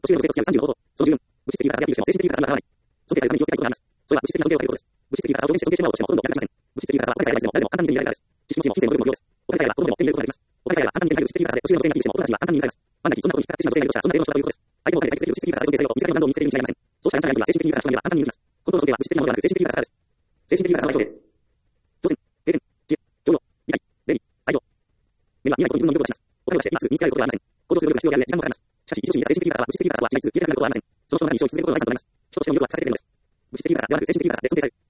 途中の性と付き合う30の方法。その十分。物質的にから精神的にからはその経済のために要請がいことです。それは物質的な尊敬をされることです。物質的なから上限してしまおうとしてもほとんど役立ちません。物質的なからはお金さえあればいつでも誰でも簡単に手に入れられるからです。知識持ちも金銭の部分も無料です。お金さえあれば子供でも手に入れることができます。お金さえあれば簡単に手に入る物質的なからで途中の女性が気にしても大人たちは簡単に入れられます。万が一そんなことに引っかかってしまう女性がいるとしたらそんな程度の人だということです。相手もお金で物質的なから尊敬されようと自らの何度も見つけるに違いません。そうしたらあなたが言うは精神的にから人には簡単に入ります。本当の尊敬は物質的なものではなく精神的なからです。精神的なからは表現。挑戦、経験、知恵、教養、理解、礼儀、愛情。目には見えないことに自分の魅力を出します。お金を出して今すぐ見つけられることはありません。行動する努力が必要である上時間もかかります。しかし、一度に見た精神的なからは物質的なからとは違いつつ、消えなくなることはありません。その人の中に生じ続けることが財産となります。人としての魅力は隠されているのです。物質的なからではなく精神的なからで尊敬される。